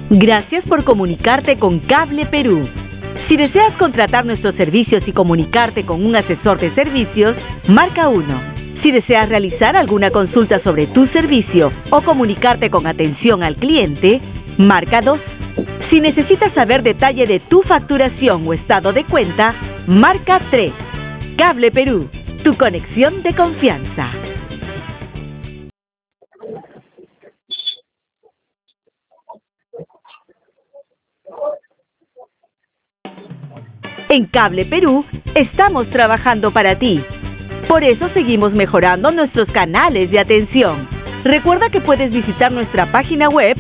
Gracias por comunicarte con Cable Perú. Si deseas contratar nuestros servicios y comunicarte con un asesor de servicios, marca 1. Si deseas realizar alguna consulta sobre tu servicio o comunicarte con atención al cliente, marca 2. Si necesitas saber detalle de tu facturación o estado de cuenta, marca 3. Cable Perú, tu conexión de confianza. En Cable Perú estamos trabajando para ti. Por eso seguimos mejorando nuestros canales de atención. Recuerda que puedes visitar nuestra página web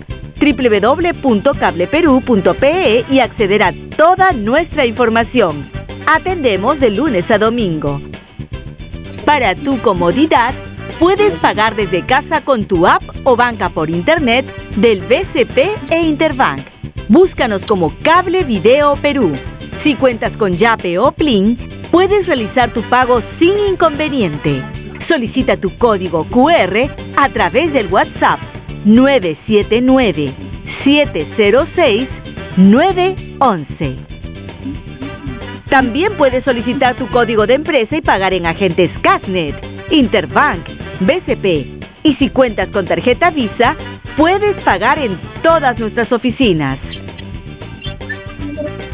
www.cableperu.pe y acceder a toda nuestra información. Atendemos de lunes a domingo. Para tu comodidad, puedes pagar desde casa con tu app o banca por internet del BCP e Interbank. Búscanos como Cable Video Perú. Si cuentas con Yape o Plin, puedes realizar tu pago sin inconveniente. Solicita tu código QR a través del WhatsApp 979-706-911. También puedes solicitar tu código de empresa y pagar en agentes Casnet, Interbank, BCP. Y si cuentas con tarjeta Visa, puedes pagar en todas nuestras oficinas.